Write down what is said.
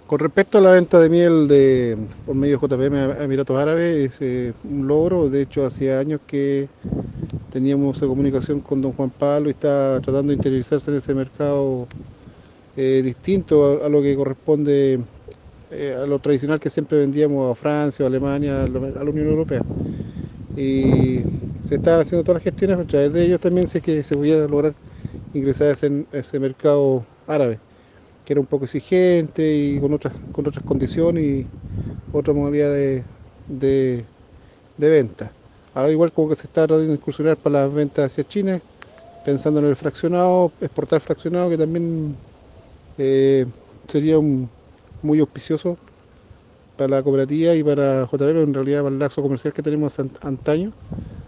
Con respecto a la venta de miel por medio de JPM a Emiratos Árabes, es un logro. De hecho, hacía años que teníamos esa comunicación con don Juan Pablo y está tratando de interiorizarse en ese mercado distinto a lo que corresponde a lo tradicional que siempre vendíamos a Francia, a Alemania, a la Unión Europea. Y se están haciendo todas las gestiones a través de ellos también, si es que se pudiera lograr ingresar a ese mercado árabe, que era un poco exigente y con otras condiciones y otra modalidad de, de venta. Ahora igual como que se está tratando de incursionar para las ventas hacia China, pensando en el fraccionado, exportar fraccionado, que también eh, sería muy auspicioso para la cooperativa y para JB, en realidad para el lazo comercial que tenemos antaño.